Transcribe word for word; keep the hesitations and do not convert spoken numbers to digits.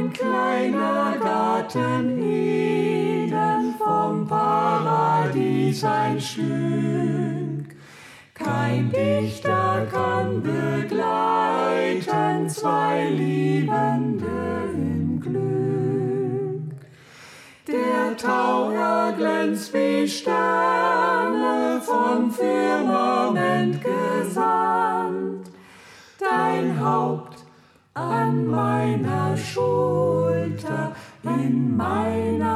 ein kleiner Garten Eden, vom Paradies ein Stück. Kein Dichter kann begleiten zwei Liebende im Glück. Der Tau erglänzt wie Sterne vom Firmament gesandt. Dein Haupt an meiner Schulter, in meiner